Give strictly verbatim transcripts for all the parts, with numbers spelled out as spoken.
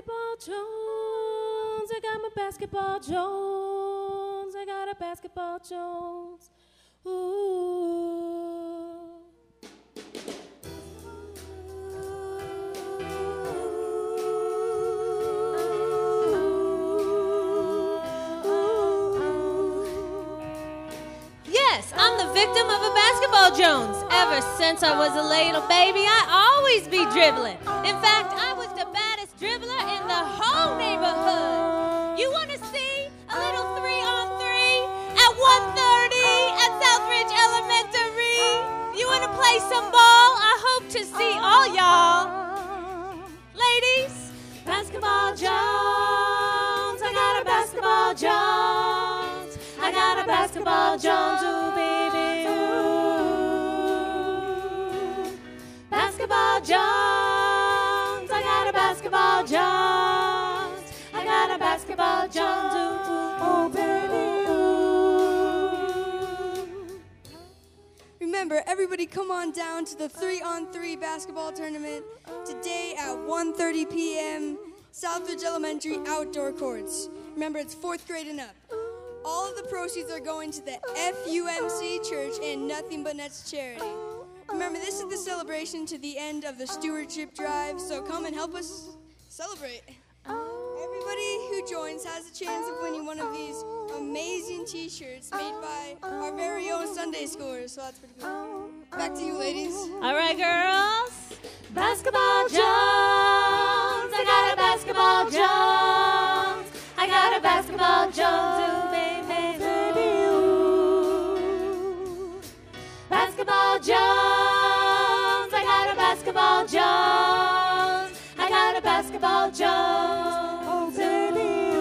basketball Jones. I got my basketball Jones. I got a basketball Jones. Ooh. Yes, I'm the victim of a basketball Jones. Ever since I was a little baby, I always be dribbling. In fact, I was the baddest dribbler in the whole neighborhood. You want to see a little three on three at one thirty at Southridge Elementary? You want to play some ball? I hope to see all y'all. Ladies, basketball Jones. I got a basketball Jones. I got a basketball Jones, ooh, baby, ooh. Basketball Jones, I got a basketball Jones. I got a basketball Jones, ooh, ooh, baby, ooh. Remember, everybody come on down to the three on three basketball tournament today at one thirty p.m. Southridge Elementary outdoor courts. Remember, it's fourth grade and up. All of the proceeds are going to the F U M C Church and Nothing But Nets charity. Remember, this is the celebration to the end of the stewardship drive, so come and help us celebrate. Everybody who joins has a chance of winning one of these amazing t-shirts made by our very own Sunday schoolers, so that's pretty cool. Back to you, ladies. All right, girls. Basketball Jones. I got a basketball Jones. I got a basketball Jones, ooh, baby, ooh. Basketball Jones. I got a basketball Jones. I got a basketball Jones, baby,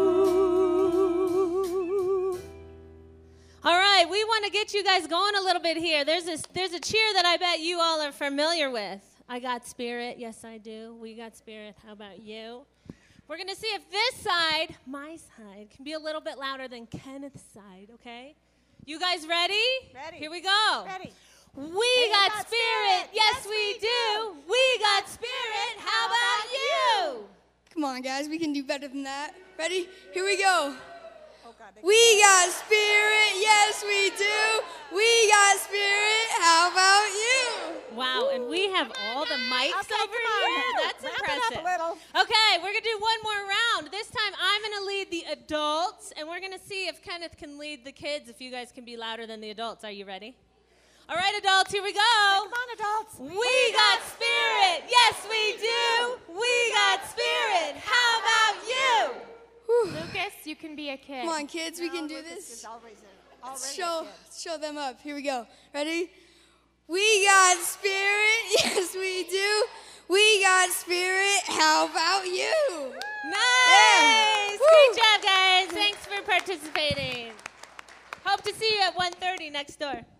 ooh. All right, we want to get you guys going a little bit here. There's this, there's a cheer that I bet you all are familiar with. I got spirit. Yes, I do. We got spirit. How about you? We're going to see if this side, my side, can be a little bit louder than Kenneth's side, okay? You guys ready? Ready. Here we go. Ready. We, we got, got spirit. spirit. Yes, Yes, we, we do. do. We got spirit. How about you? Come on, guys, we can do better than that. Ready? Here we go. Oh, God, they- We got spirit, yes we do. We got spirit, how about you? Wow, and we have all the mics Okay, over come on. here. That's Wrap impressive. it up a little. Okay, we're going to do one more round. This time I'm going to lead the adults, and we're going to see if Kenneth can lead the kids, if you guys can be louder than the adults. Are you ready? All right, adults, here we go. Come on, adults. We got spirit. Yes, we do. We got spirit. How about you? Lucas, you can be a kid. Come on, kids, we can do Lucas this. is always a- already a Show, kid. show them up. Here we go. Ready? We got spirit, yes we do. We got spirit, how about you? Nice. Yeah. Great Woo. job, guys. Thanks for participating. Hope to see you at one thirty next door.